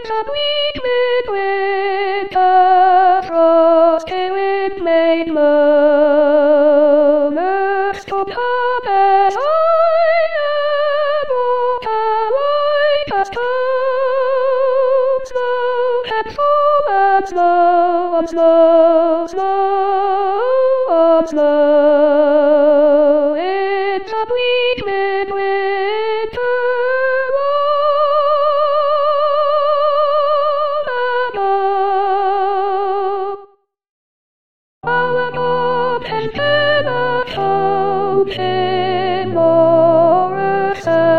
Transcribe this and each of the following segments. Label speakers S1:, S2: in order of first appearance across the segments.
S1: It's a bleak midwinter, frosty wind made murmurs to come as I walk along the stone. Slow and slow and slow and slow, slow and slow. It's a bleak midwinter. Our God has been a fountain, more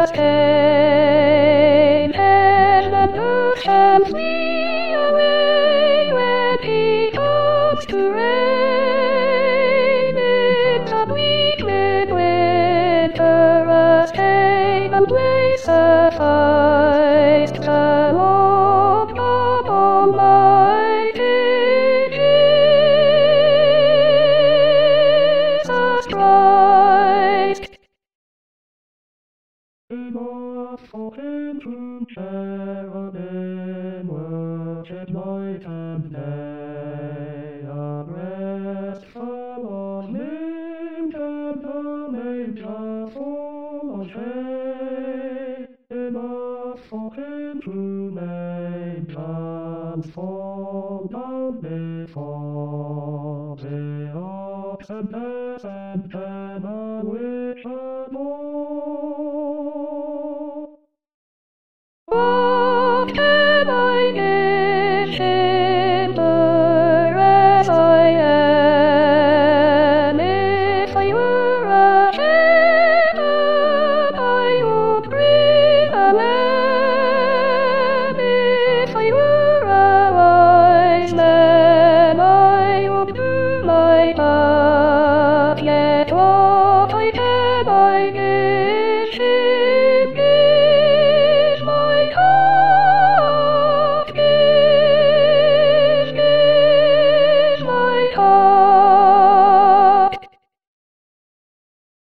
S1: sustain, and the birds shall flee away when He comes to reign. It's a bleak midwinter, a stable place sufficed, the Lord God Almighty.
S2: Enough for him to cherubim worship night and day, and rest from named and the manger full of shade. Enough for him to make and fall down before the ox and ass and hen and witch.